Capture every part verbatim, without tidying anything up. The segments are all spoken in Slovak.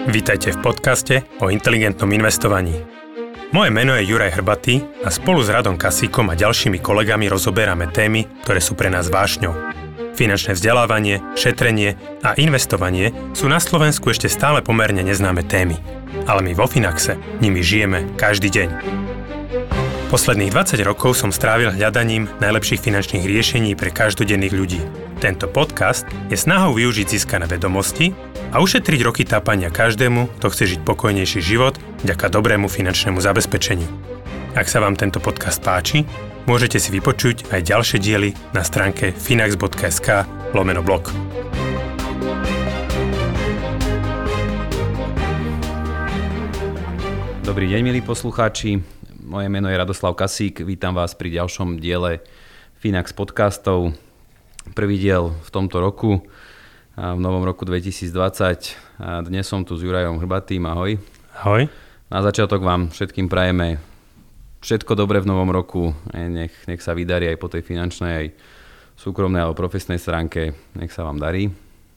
Vítajte v podcaste o inteligentnom investovaní. Moje meno je Juraj Hrbatý a spolu s Radom Kasíkom a ďalšími kolegami rozoberáme témy, ktoré sú pre nás vášňou. Finančné vzdelávanie, šetrenie a investovanie sú na Slovensku ešte stále pomerne neznáme témy. Ale my vo Finaxe nimi žijeme každý deň. Posledných dvadsať rokov som strávil hľadaním najlepších finančných riešení pre každodenných ľudí. Tento podcast je snahou využiť získané vedomosti a ušetriť roky tápania každému, kto chce žiť pokojnejší život vďaka dobrému finančnému zabezpečeniu. Ak sa vám tento podcast páči, môžete si vypočuť aj ďalšie diely na stránke finax.sk lomeno blog. Dobrý deň, milí poslucháči. Moje meno je Radoslav Kasík. Vítam vás pri ďalšom diele Finax podcastov. Prvý diel v tomto roku, v novom roku dvetisícdvadsať. A dnes som tu s Jurajom Hrbatým. Ahoj. Ahoj. Na začiatok vám všetkým prajeme všetko dobré v novom roku. Nech, nech sa vydarí aj po tej finančnej, aj súkromnej alebo profesnej stránke. Nech sa vám darí.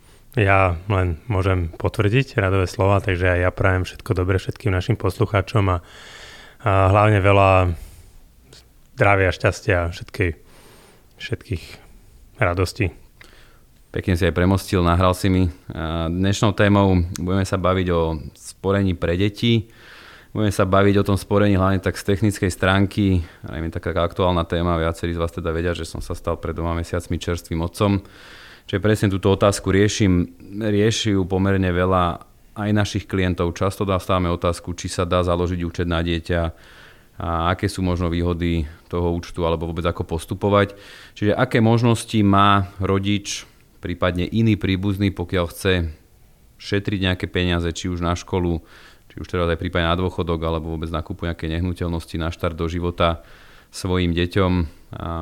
Ja len môžem potvrdiť radové slova, takže aj ja prajem všetko dobré všetkým našim poslucháčom a, a hlavne veľa zdravia, šťastia a všetkých, všetkých radostí. Pekne si aj premostil, nahral si mi. Dnešnou témou budeme sa baviť o sporení pre deti. Budeme sa baviť o tom sporení hlavne tak z technickej stránky. Najmä taká aktuálna téma, viacerí z vás teda vedia, že som sa stal pred dvoma mesiacmi čerstvým otcom. Čiže presne túto otázku riešim. Rieši ju pomerne veľa aj našich klientov. Často dostávame otázku, či sa dá založiť účet na dieťa, a aké sú možno výhody toho účtu alebo vôbec ako postupovať. Čiže aké možnosti má rodič, prípadne iný príbuzný, pokiaľ chce šetriť nejaké peniaze, či už na školu, či už teda aj prípadne na dôchodok, alebo vôbec na kúpu nejaké nehnuteľnosti, na štart do života svojim deťom. A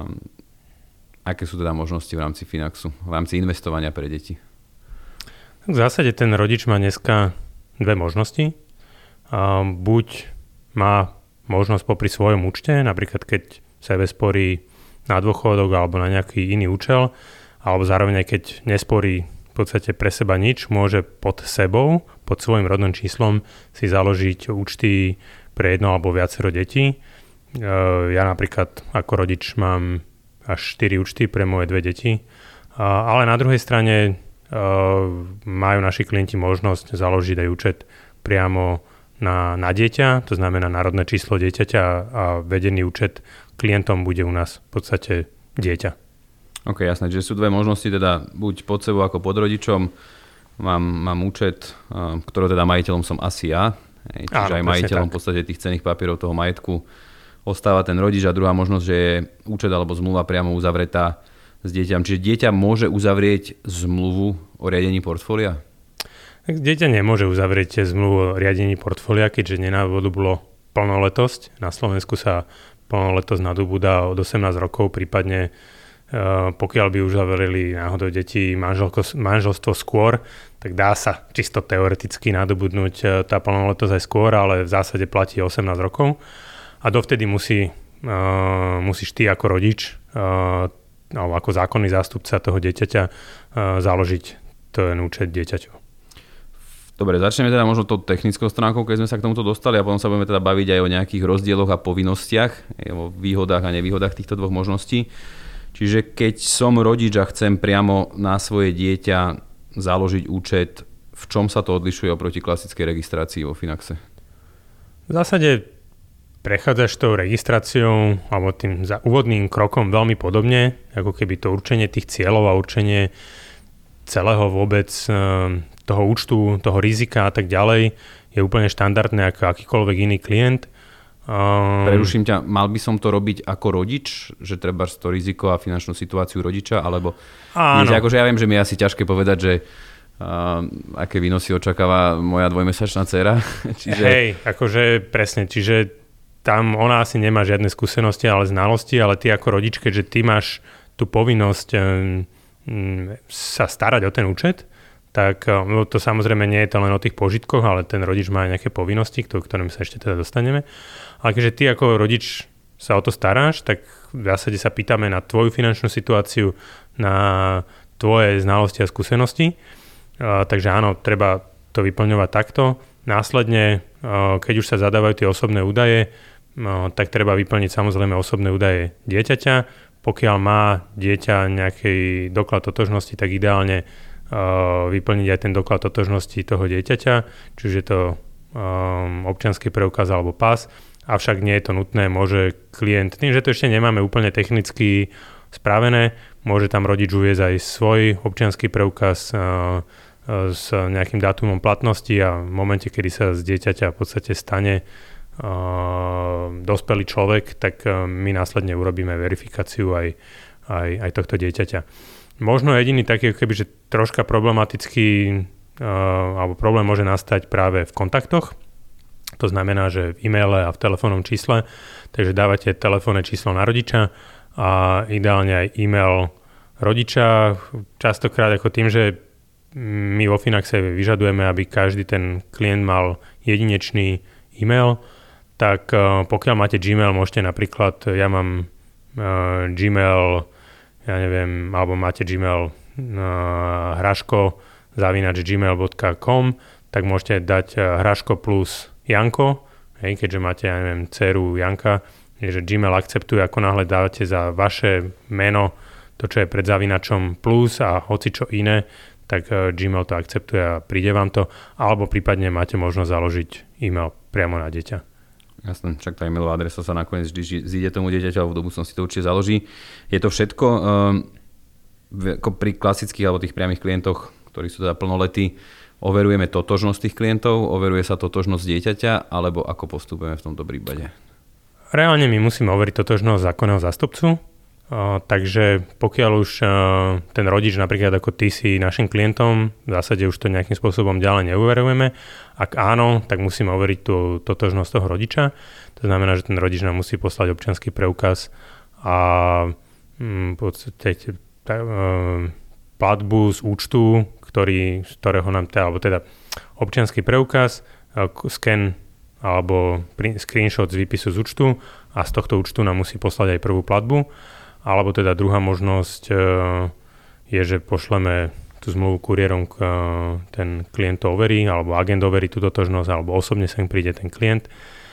aké sú teda možnosti v rámci Finaxu, v rámci investovania pre deti? V zásade ten rodič má dneska dve možnosti. A buď má možnosť popri svojom účte, napríklad keď sebe sporí na dôchodok alebo na nejaký iný účel, alebo zároveň aj keď nesporí v podstate pre seba nič, môže pod sebou, pod svojim rodným číslom si založiť účty pre jedno alebo viacero detí. Ja napríklad ako rodič mám až štyri účty pre moje dve deti, ale na druhej strane majú naši klienti možnosť založiť aj účet priamo Na, na dieťa, to znamená národné číslo dieťaťa a vedený účet klientom bude u nás v podstate dieťa. Ok, jasné, že sú dve možnosti, teda buď pod sebou ako pod rodičom, mám, mám účet, ktorého teda majiteľom som asi ja, čiže Áno, aj majiteľom tak. V podstate tých cenných papierov toho majetku ostáva ten rodič, a druhá možnosť, že je účet alebo zmluva priamo uzavretá s dieťam. Čiže dieťa môže uzavrieť zmluvu o riadení portfólia? Tak dieťa nemôže uzavrieť zmluvu o riadení portfólia, keďže nenadobudlo plnoletosť. Na Slovensku sa plnoletosť nadobúda od osemnásť rokov, prípadne pokiaľ by uzavreli náhodou deti manželko, manželstvo skôr, tak dá sa čisto teoreticky nadobudnúť tá plnoletosť aj skôr, ale v zásade platí osemnásť rokov. A dovtedy musí, uh, musíš ty ako rodič uh, alebo ako zákonný zástupca toho dieťaťa uh, založiť ten účet dieťaťu. Dobre, začneme teda možno tou technickou stránkou, keď sme sa k tomuto dostali, a potom sa budeme teda baviť aj o nejakých rozdieloch a povinnostiach, o výhodách a nevýhodách týchto dvoch možností. Čiže keď som rodič a chcem priamo na svoje dieťa založiť účet, v čom sa to odlišuje oproti klasickej registrácii vo Finaxe? V zásade prechádzaš tou registráciou alebo tým úvodným krokom veľmi podobne, ako keby to určenie tých cieľov a určenie celého vôbec toho účtu, toho rizika a tak ďalej je úplne štandardné ako akýkoľvek iný klient. Um, Preruším ťa, mal by som to robiť ako rodič, že treba to riziko a finančnú situáciu rodiča, alebo nie, akože ja viem, že mi je asi ťažké povedať, že uh, aké výnosy očakáva moja dvojmesačná dcéra. Čiže... Hej, akože presne, čiže tam ona asi nemá žiadne skúsenosti, ale znalosti, ale ty ako rodič, keďže ty máš tú povinnosť um, sa starať o ten účet, tak no to samozrejme nie je to len o tých požitkoch, ale ten rodič má aj nejaké povinnosti, k ktorým sa ešte teda dostaneme. Ale keďže ty ako rodič sa o to staráš, tak v zásade sa pýtame na tvoju finančnú situáciu, na tvoje znalosti a skúsenosti. A, takže áno, treba to vyplňovať takto. Následne, keď už sa zadávajú tie osobné údaje, tak treba vyplniť samozrejme osobné údaje dieťaťa. Pokiaľ má dieťa nejaký doklad totožnosti, tak ideálne vyplniť aj ten doklad totožnosti toho dieťaťa, čiže je to občiansky preukaz alebo pas. Avšak nie je to nutné, môže klient, tým, že to ešte nemáme úplne technicky spravené, môže tam rodič uviesť aj svoj občiansky preukaz uh, uh, s nejakým dátumom platnosti a v momente, kedy sa z dieťaťa v podstate stane uh, dospelý človek, tak uh, my následne urobíme verifikáciu aj, aj, aj tohto dieťaťa. Možno jediný taký, kebyže troška problematický uh, alebo problém môže nastať práve v kontaktoch. To znamená, že v e-maile a v telefónnom čísle, takže dávate telefónne číslo na rodiča a ideálne aj e-mail rodiča. Častokrát ako tým, že my vo Finaxe vyžadujeme, aby každý ten klient mal jedinečný e-mail, tak pokiaľ máte Gmail, môžete napríklad, ja mám uh, Gmail, ja neviem, alebo máte Gmail uh, hraško zavínač gmail bodka com, tak môžete dať uh, hraško plus Janko, hej, keďže máte, ja neviem, dceru Janka, že Gmail akceptuje, ako náhle dávate za vaše meno to, čo je pred zavinačom plus a hoci čo iné, tak Gmail to akceptuje a príde vám to, alebo prípadne máte možnosť založiť e-mail priamo na dieťa. Jasné, však tá e-mailová adresa sa nakoniec vždy zíde tomu dieťaťu, alebo v budúcnosti to určite založí. Je to všetko, um, ako pri klasických alebo tých priamých klientoch, ktorí sú teda plnoletí, overujeme totožnosť tých klientov, overuje sa totožnosť dieťaťa, alebo ako postupujeme v tomto prípade? Reálne my musíme overiť totožnosť zákonného zástupcu, uh, takže pokiaľ už uh, ten rodič, napríklad ako ty si našim klientom, v zásade už to nejakým spôsobom ďalej neuverujeme. Ak áno, tak musíme overiť tú totožnosť toho rodiča. To znamená, že ten rodič nám musí poslať občiansky preukaz a um, v podstate uh, platbu z účtu, ktorý, z ktorého nám teda, alebo teda občiansky preukaz, sken alebo screenshot z výpisu z účtu a z tohto účtu nám musí poslať aj prvú platbu. Alebo teda druhá možnosť je, že pošleme tú zmluvu kuriérom, ten klient to overí, alebo agent overí tú totožnosť, alebo osobne sem príde ten klient.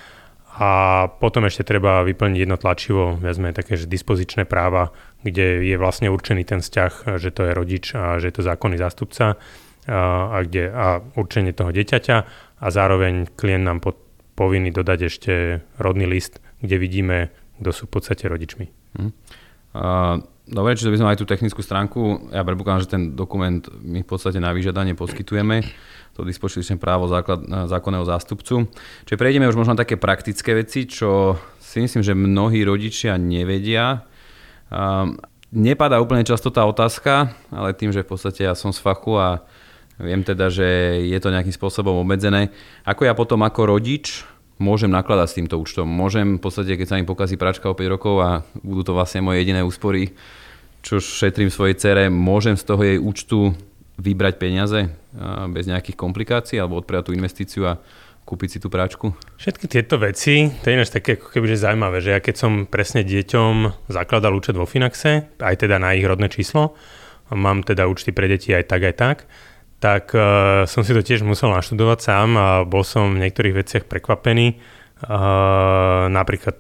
A potom ešte treba vyplniť jedno tlačivo, viac menej také, že dispozičné práva, kde je vlastne určený ten vzťah, že to je rodič a že je to zákonný zástupca a, a, kde, a určenie toho dieťaťa a zároveň klient nám pod, povinný dodať ešte rodný list, kde vidíme, kto sú v podstate rodičmi. Hmm. Uh, dobre, čiže by sme aj tú technickú stránku, ja predpokladám, že ten dokument my v podstate na vyžiadanie poskytujeme, to dispozičné právo základ, zákonného zástupcu. Čiže prejdeme už možno také praktické veci, čo si myslím, že mnohí rodičia nevedia. Um, nepadá úplne často tá otázka, ale tým, že v podstate ja som z fachu a viem teda, že je to nejakým spôsobom obmedzené. Ako ja potom ako rodič môžem nakladať s týmto účtom? Môžem v podstate, keď sa mi pokazí pračka o päť rokov a budú to vlastne moje jediné úspory, čo šetrím svojej dcere, môžem z toho jej účtu vybrať peniaze bez nejakých komplikácií alebo odprať tú investíciu a kúpiť si tú práčku? Všetky tieto veci, to je ináč také ako kebyže zaujímavé, že ja keď som presne deťom zakladal účet vo Finaxe, aj teda na ich rodné číslo, mám teda účty pre deti aj tak, aj tak, tak uh, som si to tiež musel naštudovať sám a bol som v niektorých veciach prekvapený. Uh, napríklad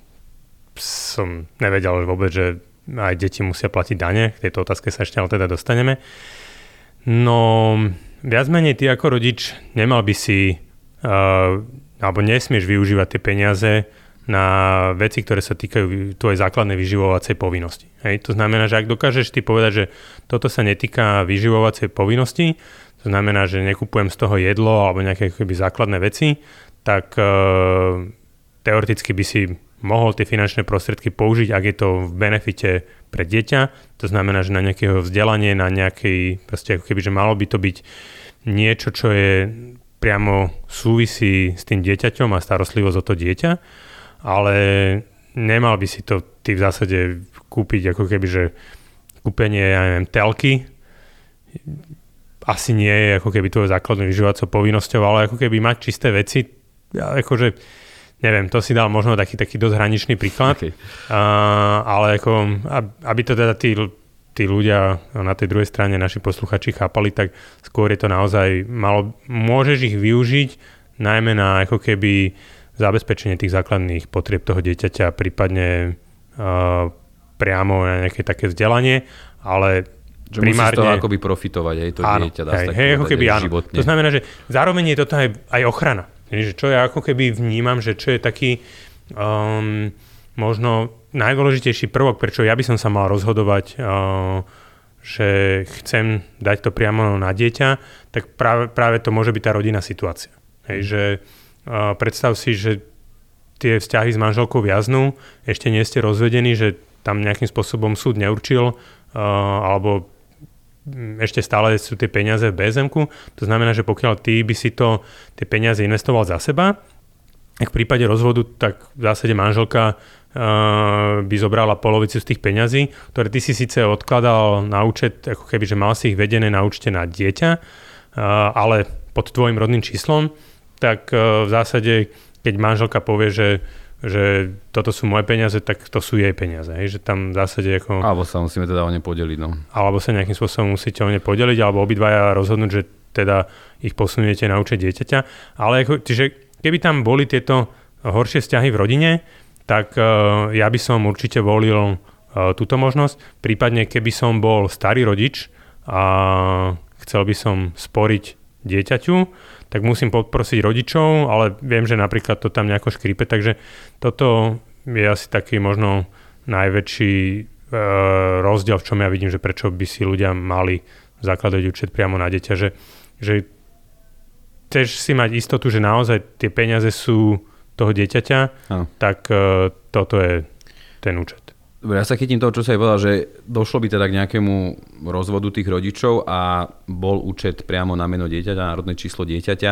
som nevedel vôbec, že aj deti musia platiť dane, k tejto otázke sa ešte ale teda dostaneme. No, viac menej ty ako rodič nemal by si, uh, alebo nesmieš využívať tie peniaze na veci, ktoré sa týkajú tvojej základnej vyživovacej povinnosti. Hej? To znamená, že ak dokážeš ty povedať, že toto sa netýka vyživovacej povinnosti, to znamená, že nekupujem z toho jedlo alebo nejaké keby základné veci, tak uh, teoreticky by si mohol tie finančné prostriedky použiť, ak je to v benefite pre dieťa. To znamená, že na nejakého vzdelanie, na nejakej, proste ako keby, že malo by to byť niečo, čo je priamo súvisí s tým dieťaťom a starostlivosť o to dieťa, ale nemal by si to ty v zásade kúpiť ako keby, že kúpenie, ja neviem, telky asi nie je ako keby tvojou základnou vyživovacou povinnosťou, ale ako keby mať čisté veci, akože neviem, to si dal možno taký, taký dosť hraničný príklad, okay. uh, ale ako, aby to teda tí tí ľudia na tej druhej strane, naši posluchači chápali, tak skôr je to naozaj malo, môžeš ich využiť najmä na ako keby zabezpečenie tých základných potrieb toho dieťaťa, prípadne uh, priamo na nejaké také vzdelanie, ale že primárne... musí z toho akoby profitovať, hej, to áno, dieťa dá hej, sa tak hej, povedať, ako keby, áno. životne. To znamená, že zároveň je toto aj, aj ochrana. Že čo ja ako keby vnímam, že čo je taký um, možno najdôležitejší prvok, prečo ja by som sa mal rozhodovať, uh, že chcem dať to priamo na dieťa, tak práve, práve to môže byť tá rodinná situácia. Hej, že uh, predstav si, že tie vzťahy s manželkou viaznú, ešte nie ste rozvedení, že tam nejakým spôsobom súd neurčil, uh, alebo ešte stále sú tie peniaze v bé es emku. To znamená, že pokiaľ ty by si to, tie peniaze investoval za seba, tak v prípade rozvodu, tak v zásade manželka uh, by zobrala polovicu z tých peňazí, ktoré ty si síce odkladal na účet, ako keby, že mal si ich vedené na účte na dieťa, uh, ale pod tvojim rodným číslom, tak uh, v zásade, keď manželka povie, že že toto sú moje peniaze, tak to sú jej peniaze. Hej? Že tam v zásade ako... Alebo sa musíme teda o ne podeliť. No. Alebo sa nejakým spôsobom musíte o ne podeliť, alebo obidvaja rozhodnúť, že teda ich posuniete na účet dieťaťa. Ale ako, čiže keby tam boli tieto horšie vzťahy v rodine, tak uh, ja by som určite volil uh, túto možnosť. Prípadne keby som bol starý rodič a chcel by som sporiť dieťaťu, tak musím poprosiť rodičov, ale viem, že napríklad to tam nejako škrípe, takže toto je asi taký možno najväčší e, rozdiel, v čom ja vidím, že prečo by si ľudia mali zakladať účet priamo na dieťa, že, že chceš si mať istotu, že naozaj tie peniaze sú toho dieťaťa, ano. tak e, toto je ten účet. Dobre, ja sa chytím toho, čo sa aj povedal, že došlo by teda k nejakému rozvodu tých rodičov a bol účet priamo na meno dieťaťa, národné číslo dieťaťa.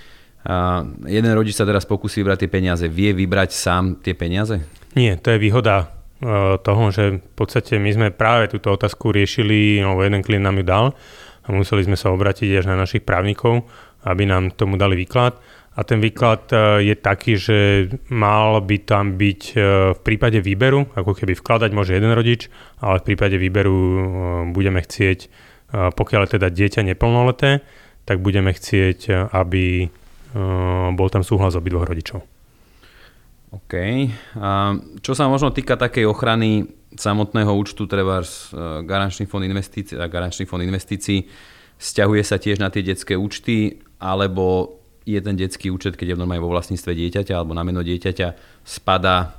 A jeden rodič sa teraz pokusí vybrať tie peniaze. Vie vybrať sám tie peniaze? Nie, to je výhoda uh, toho, že v podstate my sme práve túto otázku riešili, no jeden klient nám ju dal a museli sme sa obrátiť až na našich právnikov, aby nám tomu dali výklad. A ten výklad je taký, že mal by tam byť v prípade výberu, ako keby vkladať môže jeden rodič, ale v prípade výberu budeme chcieť, pokiaľ je teda dieťa neplnoleté, tak budeme chcieť, aby bol tam súhlas obidvoch rodičov. OK. A čo sa možno týka takej ochrany samotného účtu, trebárs garančný fond investícií, garančný fond investícií, vzťahuje sa tiež na tie detské účty, alebo je ten detský účet, keď je normálne vo vlastníctve dieťaťa alebo na meno dieťaťa, spadá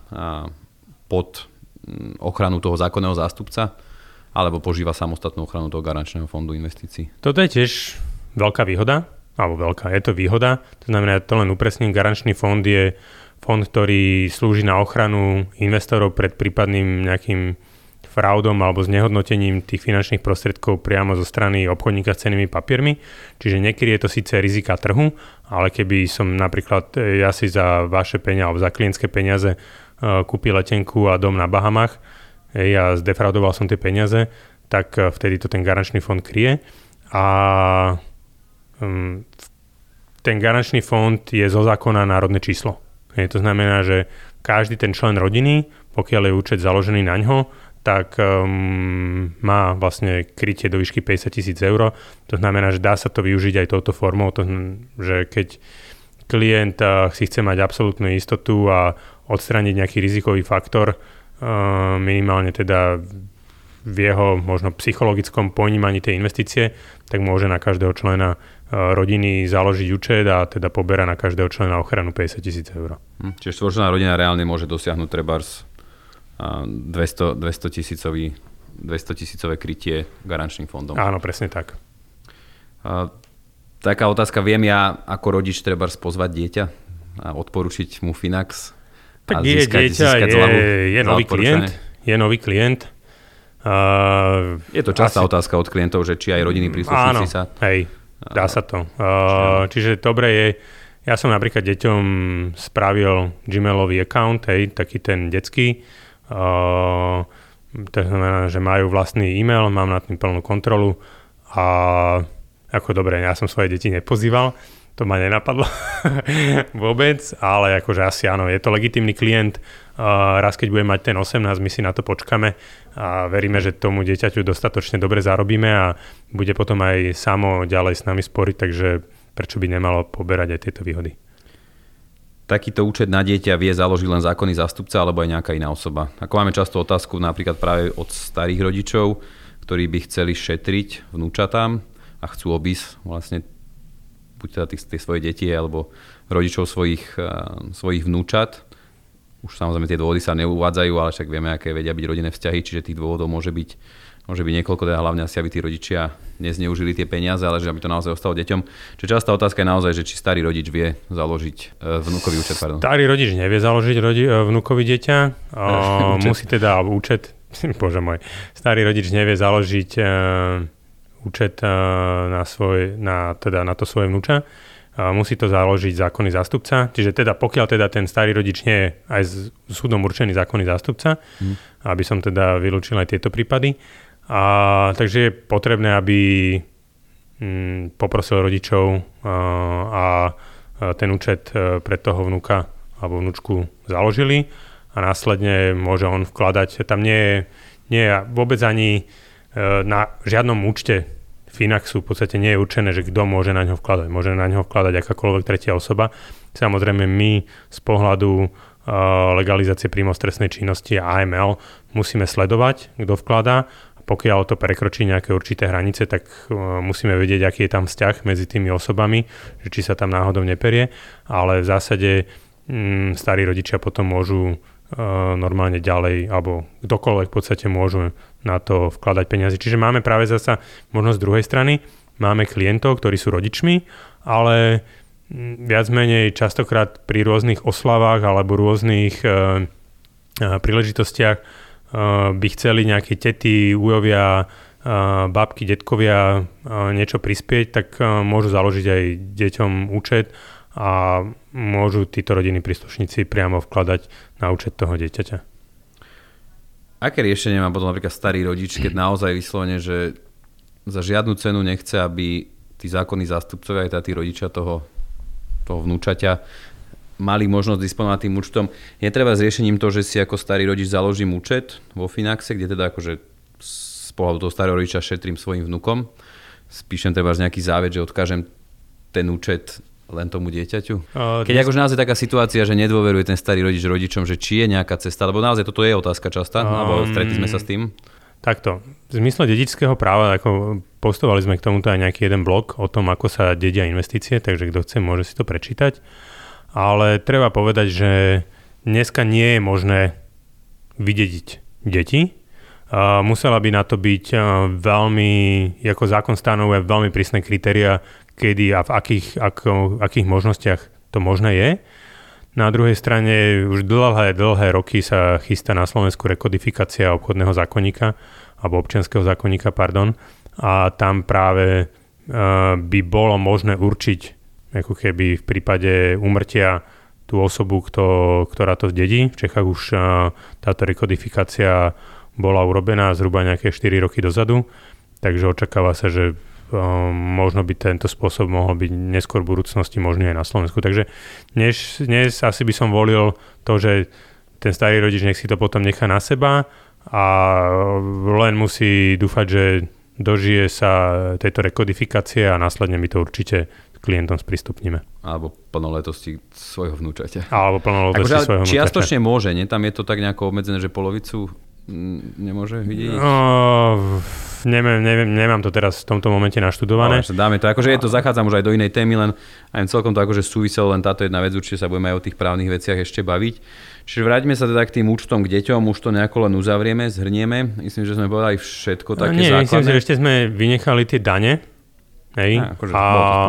pod ochranu toho zákonného zástupca alebo požíva samostatnú ochranu toho garančného fondu investícií? Toto je tiež veľká výhoda, alebo veľká, je to výhoda. To znamená, to len upresním, garančný fond je fond, ktorý slúži na ochranu investorov pred prípadným nejakým fraudom alebo znehodnotením tých finančných prostriedkov priamo zo strany obchodníka s cennými papiermi. Čiže niekedy je to síce rizika trhu, ale keby som napríklad ja si za vaše peniaze alebo za klientské peniaze uh, kúpil letenku a dom na Bahamách ja zdefraudoval som tie peniaze, tak uh, vtedy to ten garančný fond kryje. A um, ten garančný fond je zo zákona národné číslo. Je, to znamená, že každý ten člen rodiny, pokiaľ je účet založený na ňo, tak um, má vlastne krytie do výšky päťdesiat tisíc eur. To znamená, že dá sa to využiť aj touto formou, to, že keď klient uh, si chce mať absolútnu istotu a odstrániť nejaký rizikový faktor, uh, minimálne teda v jeho možno psychologickom ponímaní tej investície, tak môže na každého člena uh, rodiny založiť účet a teda poberá na každého člena ochranu päťdesiat tisíc eur. Hm, čiže štvorčlenná rodina reálne môže dosiahnuť trebárs dvesto tisícové krytie garančným fondom. Áno, presne tak. A, taká otázka, viem ja ako rodič treba pozvať dieťa a odporučiť mu Finax? Tak a je získať, dieťa, získať je, zľavu, je nový klient. Je nový klient. Uh, je to častá asi... otázka od klientov, že či aj rodinní príslušníci sa... Áno, hej, dá sa to. Uh, čiže dobre je, ja som napríklad deťom spravil Gmailový account, hej, taký ten detský. Uh, to znamená, že majú vlastný e-mail, mám nad tým plnú kontrolu a ako dobre, ja som svoje deti nepozýval, to ma nenapadlo vôbec, ale akože asi áno, je to legitímny klient A raz, keď budeme mať ten osemnásť, my si na to počkáme a veríme, že tomu dieťaťu dostatočne dobre zarobíme a bude potom aj samo ďalej s nami sporiť, takže prečo by nemalo poberať aj tieto výhody. Takýto účet na dieťa vie založiť len zákonný zástupca alebo aj nejaká iná osoba. Ako máme často otázku napríklad práve od starých rodičov, ktorí by chceli šetriť vnúčatám a chcú obísť vlastne buď teda tie, tie svoje deti alebo rodičov svojich, uh, svojich vnúčat. Už samozrejme tie dôvody sa neuvádzajú, ale však vieme, aké vedia byť rodinné vzťahy, čiže tých dôvodov môže byť, môže byť niekoľko, teda hlavne asi, aby tí rodičia nezneužili tie peniaze, ale že aby to naozaj ostalo deťom. Čiže častá otázka je naozaj, že či starý rodič vie založiť uh, vnúkový účet. Pardon. Starý rodič nevie založiť rodi- vnúkový dieťa, uh, musí teda účet, bože môj, starý rodič nevie založiť uh, účet uh, na, svoj, na, teda na to svoje vnúča. Musí to založiť zákonný zástupca. Čiže teda pokiaľ teda ten starý rodič nie je aj s súdom určený zákonný zástupca, mm. aby som teda vylúčil aj tieto prípady. A, takže je potrebné, aby mm, poprosil rodičov a, a ten účet pre toho vnuka alebo vnučku založili a následne môže on vkladať. Tam nie je, nie je vôbec ani na žiadnom účte Finaxu v podstate nie je určené, že kto môže na ňo vkladať. Môže na ňo vkladať akákoľvek tretia osoba. Samozrejme my z pohľadu uh, legalizácie príjmov z trestnej činnosti a á em el musíme sledovať, kto vkladá. Pokiaľ to prekročí nejaké určité hranice, tak uh, musíme vedieť, aký je tam vzťah medzi tými osobami, že či sa tam náhodou neperie. Ale v zásade um, starí rodičia potom môžu uh, normálne ďalej, alebo kdokoľvek v podstate môžu na to vkladať peniaze. Čiže máme práve zasa možnosť z druhej strany. Máme klientov, ktorí sú rodičmi, ale viac menej častokrát pri rôznych oslavách alebo rôznych e, príležitostiach e, by chceli nejaké tety, ujovia, e, babky, detkovia e, niečo prispieť, tak e, môžu založiť aj deťom účet a môžu títo rodinní príslušníci priamo vkladať na účet toho dieťaťa. Aké riešenie má potom napríklad starý rodič, keď naozaj vyslovene, že za žiadnu cenu nechce, aby tí zákonní zástupcovia aj tí rodičia toho, toho vnúčaťa mali možnosť disponovať tým účtom? Je treba s riešením to, že si ako starý rodič založím účet vo Finaxe, kde teda akože z pohľadu toho starého rodiča šetrím svojim vnukom. Spíšem treba nejaký závet, že odkážem ten účet len tomu dieťaťu? Keď dnes... akože naozaj taká situácia, že nedôveruje ten starý rodič rodičom, že či je nejaká cesta, lebo naozaj toto je otázka častá, um, alebo stretli sme sa s tým? Takto. V zmysle dedičského práva, ako postovali sme k tomuto aj nejaký jeden blog o tom, ako sa dedia investície, takže kto chce, môže si to prečítať. Ale treba povedať, že dneska nie je možné vydediť deti. Uh, musela by na to byť uh, veľmi, ako zákon stanovuje veľmi prísne kritériá, kedy a v akých, ako, akých možnostiach to možné je. Na druhej strane už dlhé, dlhé roky sa chystá na Slovensku rekodifikácia obchodného zákonníka alebo občianskeho zákonníka, pardon. A tam práve uh, by bolo možné určiť, ako keby v prípade úmrtia tú osobu, kto, ktorá to zdedí. V Čechách už uh, táto rekodifikácia bola urobená zhruba nejaké štyri roky dozadu, takže očakáva sa, že možno by tento spôsob mohol byť neskôr v budúcnosti možný aj na Slovensku. Takže dnes, dnes asi by som volil to, že ten starý rodič nech si to potom nechá na seba a len musí dúfať, že dožije sa tejto rekodifikácie a následne my to určite klientom sprístupníme. Alebo plnoletosti svojho vnúčaťa. Alebo plnoletosti akože, svojho vnúčaťa. Čiastočne môže, nie? Tam je to tak nejako obmedzené, že polovicu nemôže vidieť? No, neviem, neviem, nemám to teraz v tomto momente naštudované. No, dáme to. Akože je to, zachádzam už aj do inej témy, len aj celkom to akože súviselo len táto jedna vec, určite sa budeme aj o tých právnych veciach ešte baviť. Čiže vráťme sa teda k tým účtom k deťom, už to nejako len uzavrieme, zhrnieme. Myslím, že sme povedali všetko také Nie, základné. Myslím, že ešte sme vynechali tie dane. Hej. A, akože a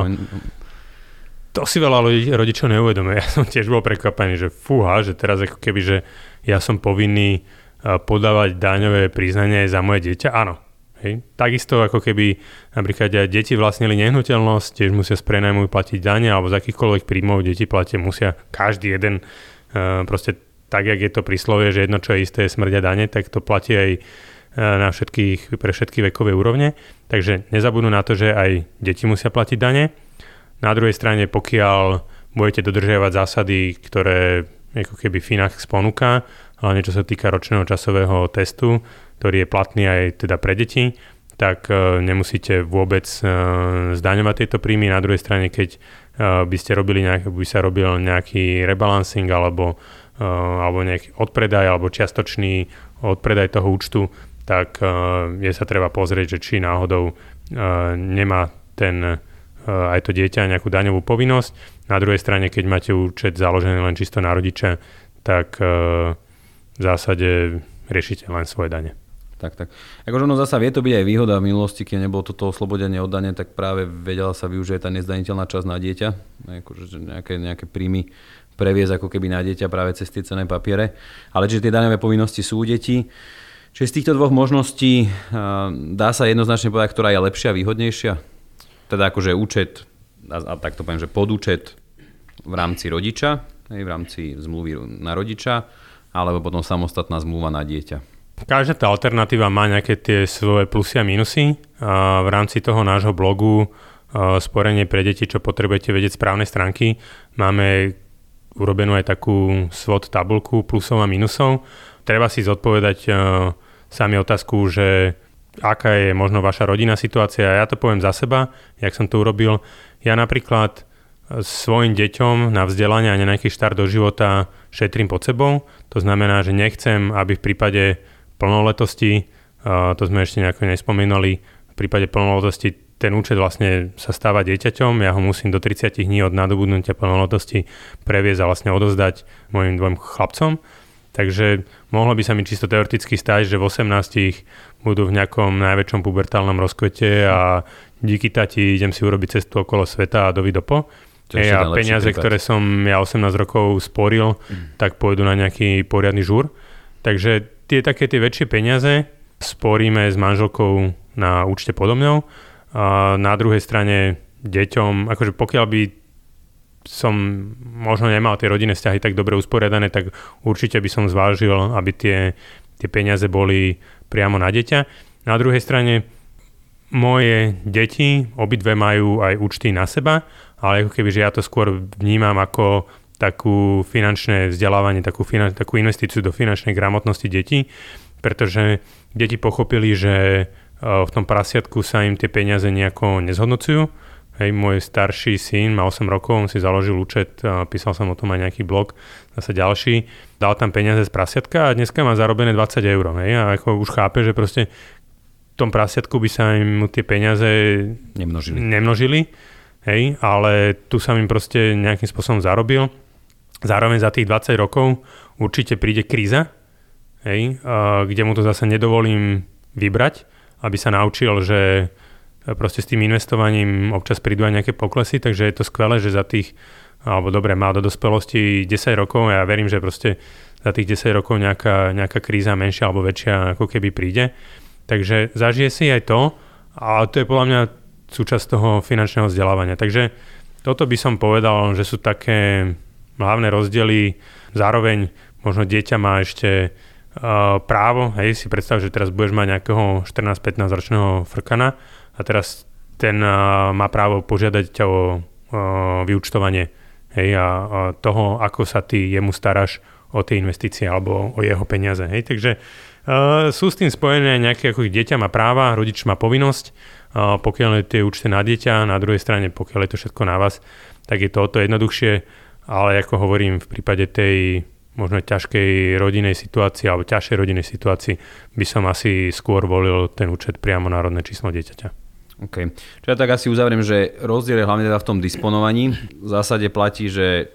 to si veľa ľudí, rodičov neuvedomuje. Ja som tiež bol prekvapený, že fúha, že teraz ako keby, že ja som povinný podávať daňové priznanie za moje dieťa. Áno. Hej. Takisto ako keby napríklad aj deti vlastnili nehnuteľnosť, tiež musia z prenajmu platiť dane, alebo z akýchkoľvek príjmov deti platia, musia každý jeden uh, proste tak, jak je to príslovie, že jedno, čo je isté, je smrť a dane, tak to platí aj uh, na všetkých, pre všetky vekové úrovne. Takže nezabudnú na to, že aj deti musia platiť dane. Na druhej strane, pokiaľ budete dodržiavať zásady, ktoré ako keby Finax ponúka, hlavne čo sa týka ročného časového testu, ktorý je platný aj teda pre deti, tak nemusíte vôbec zdaňovať tieto príjmy. Na druhej strane, keď by ste robili nejak, by sa robil nejaký rebalancing alebo, alebo nejaký odpredaj alebo čiastočný odpredaj toho účtu, tak je sa treba pozrieť, že či náhodou nemá ten aj to dieťa nejakú daňovú povinnosť. Na druhej strane, keď máte účet založený len čisto na rodiča, tak v zásade riešite len svoje dane. Tak, tak. Akože ono zasa vie to byť aj výhoda v minulosti, keď nebolo toto oslobodenie od dane, tak práve vedela sa využiť tá nezdaniteľná časť na dieťa. Akože nejaké, nejaké príjmy previesť ako keby na dieťa práve cez tie cenné papiere. Ale čiže tie daňové povinnosti sú u detí. Čiže z týchto dvoch možností dá sa jednoznačne povedať, ktorá je lepšia, výhodnejšia? Teda akože účet, a tak to poviem, že podúčet v rámci rodiča, v rámci zmluvy na rodiča, alebo potom samostatná zmluva na dieťa. Každá tá alternatíva má nejaké tie svoje plusy a minusy. A v rámci toho nášho blogu Sporenie pre deti, čo potrebujete vedieť z právnej stránky, máme urobenú aj takú SWOT tabulku plusov a minusov. Treba si zodpovedať sami otázku, že aká je možno vaša rodinná situácia. Ja to poviem za seba, jak som to urobil. Ja napríklad svojim deťom na vzdelanie a na nejaký štart do života šetrím pod sebou. To znamená, že nechcem, aby v prípade plnoletosti, to sme ešte nejako nespomínali, v prípade plnoletosti ten účet vlastne sa stáva dieťaťom, ja ho musím do tridsať dní od nadobudnutia plnoletosti previesť a vlastne odozdať mojim dvom chlapcom. Takže mohlo by sa mi čisto teoreticky stať, že v osemnástich budú v nejakom najväčšom pubertálnom rozkvete a díky tati idem si urobiť cestu okolo sveta a dovidopo. E, a peniaze, prípad. Ktoré som ja osemnásť rokov sporil, mm. tak pôjdu na nejaký poriadny žúr. Takže tie také tie väčšie peniaze sporíme s manželkou na účte podo mňou. A na druhej strane deťom, akože pokiaľ by som možno nemal tie rodinné vzťahy tak dobre usporiadané, tak určite by som zvážil, aby tie, tie peniaze boli priamo na dieťa. Na druhej strane moje deti obidve majú aj účty na seba, ale ako keby, že ja to skôr vnímam ako takú finančné vzdelávanie, takú, finan- takú investíciu do finančnej gramotnosti detí, pretože deti pochopili, že v tom prasiatku sa im tie peniaze nejako nezhodnocujú. Hej, môj starší syn má osem rokov, on si založil účet, písal som o tom aj nejaký blog, zase ďalší, dal tam peniaze z prasiatka a dneska má zarobené dvadsať eur. Hej, a ako už chápe, že proste v tom prasiatku by sa im tie peniaze nemnožili. nemnožili hej, ale tu sa im proste nejakým spôsobom zarobil. Zároveň za tých dvadsať rokov určite príde kríza, hej, kde mu to zase nedovolím vybrať, aby sa naučil, že proste s tým investovaním občas prídu aj nejaké poklesy, takže je to skvelé, že za tých, alebo dobre, má do dospelosti desať rokov a ja verím, že proste za tých desať rokov nejaká, nejaká kríza menšia alebo väčšia ako keby príde. Takže zažije si aj to a to je podľa mňa súčasť toho finančného vzdelávania. Takže toto by som povedal, že sú také hlavné rozdiely. Zároveň možno dieťa má ešte uh, právo, hej, si predstav, že teraz budeš mať nejakého štrnásť pätnásť ročného frkana a teraz ten uh, má právo požiadať ťa o uh, vyúčtovanie, hej, a, a toho, ako sa ty jemu staráš o tie investície alebo o jeho peniaze. Hej. Takže uh, sú s tým spojené nejaké, ako dieťa má práva, rodič má povinnosť, uh, pokiaľ je tie účty na dieťa, na druhej strane, pokiaľ je to všetko na vás, tak je to o to jednoduchšie, ale ako hovorím, v prípade tej možno ťažkej rodinnej situácii alebo ťažšej rodinnej situácii by som asi skôr volil ten účet priamo na rodné číslo dieťaťa. OK. Čiže ja tak asi uzavriem, že rozdiel je hlavne teda v tom disponovaní. V zásade platí, že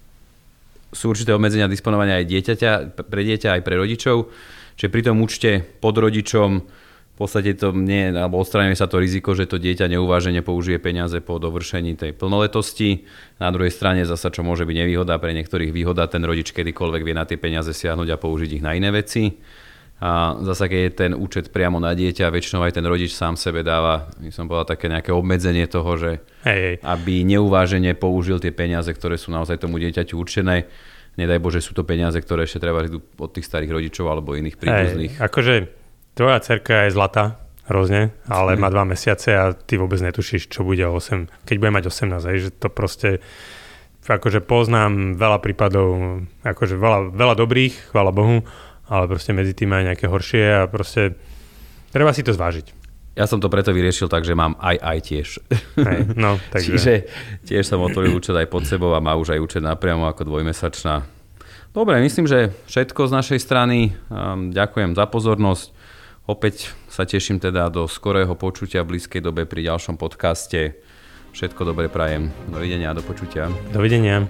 sú určité obmedzenia disponovania aj dieťaťa, pre dieťa aj pre rodičov. Čiže pri tom účte pod rodičom v podstate to nie, alebo odstraňuje sa to riziko, že to dieťa neuvážene použije peniaze po dovršení tej plnoletosti. Na druhej strane zasa, čo môže byť nevýhoda, pre niektorých výhoda, ten rodič kedykoľvek vie na tie peniaze siahnuť a použiť ich na iné veci. A zasa, keď je ten účet priamo na dieťa, väčšinou aj ten rodič sám sebe dáva, by som povedal, také nejaké obmedzenie toho, že hej, hej. aby neuvážene použil tie peniaze, ktoré sú naozaj tomu dieťaťu určené. Nedaj Bože, sú to peniaze, ktoré ešte treba od tých starých rodičov alebo iných príbuzných. Hej, akože tvoja dcerka je zlatá, hrozne, ale má dva mesiace a ty vôbec netušíš, čo bude o osem, keď bude mať osemnásť, hej, že to proste akože poznám veľa prípadov, akože veľa, veľa dobrých, chvála Bohu, ale proste medzi tým aj nejaké horšie a proste treba si to zvážiť. Ja som to preto vyriešil tak, že mám aj aj tiež. Hej, no, takže... Čiže tiež som otvoril účet aj pod sebou a má už aj účet napriamo ako dvojmesačná. Dobre, myslím, že všetko z našej strany. Ďakujem za pozornosť. Opäť sa teším teda do skorého počutia v blízkej dobe pri ďalšom podcaste. Všetko dobre prajem. Dovidenia a do počutia. Dovidenia.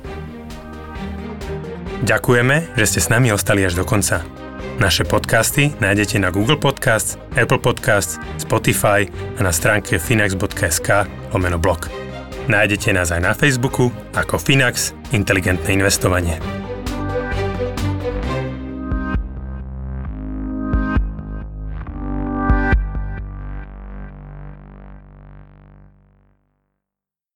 Ďakujeme, že ste s nami ostali až do konca. Naše podcasty nájdete na Google Podcasts, Apple Podcasts, Spotify a na stránke finax bodka es ká lomeno blog. Nájdete nás aj na Facebooku ako Finax Inteligentné investovanie.